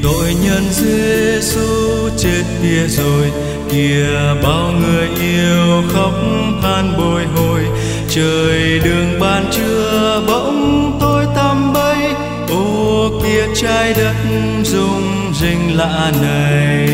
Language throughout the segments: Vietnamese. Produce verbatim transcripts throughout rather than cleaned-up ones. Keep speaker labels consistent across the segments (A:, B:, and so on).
A: tội nhân Giêsu chết kia rồi, kìa bao người yêu khóc than bồi hồi. Trời đường ban trưa bỗng tối tăm bay, ô kia trái đất rung rinh lạ này.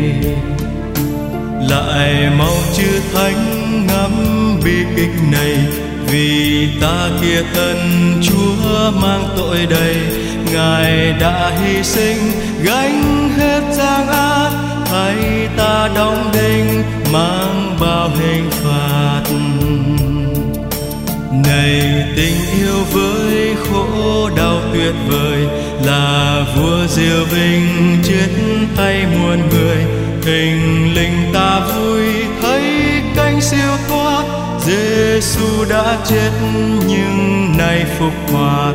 A: Lại mau chư thánh ngắm bi kịch này, vì ta kia thân Chúa mang tội đầy. Ngài đã hy sinh gánh hết gian ác, thay ta đóng đinh mang bao hình phạt. Này tình yêu với khổ đau tuyệt vời, là vua diệu vinh chết thay muôn người. Hình linh ta vui thấy cánh siêu thoát, Giêsu đã chết nhưng nay phục hoạt.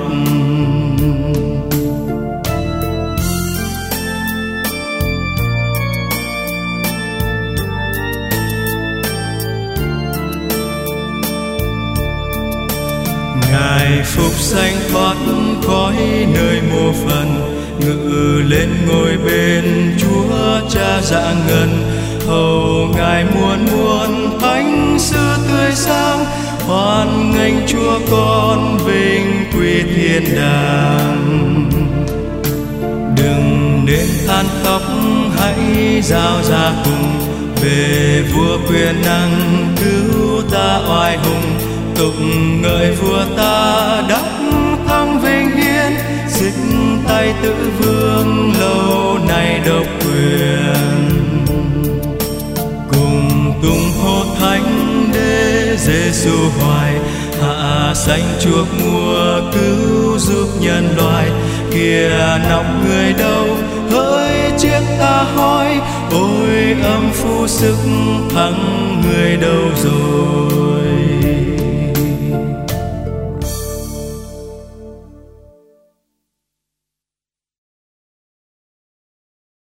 A: Ngài phục sanh thoát khỏi nơi mộ phần, ngự lên ngồi bên Chúa Cha dạng ngân. Hầu Ngài muôn muôn thánh sứ tươi sáng, hoan nghênh Chúa Con vinh quy thiên đàng. Đừng nên than khóc, hãy giao ra cùng, về vua quyền năng cứu ta oai hùng. Tục ngợi vua ta đắc thắng vinh hiến, xích tay tự vương lâu nay độc quyền. Cùng tung hô thánh đế Giêsu hoài, hạ sanh chuộc mua cứu giúp nhân loại. Kìa nọng người đâu hỡi chiếc ta hỏi, ôi âm phu sức thắng người đâu rồi.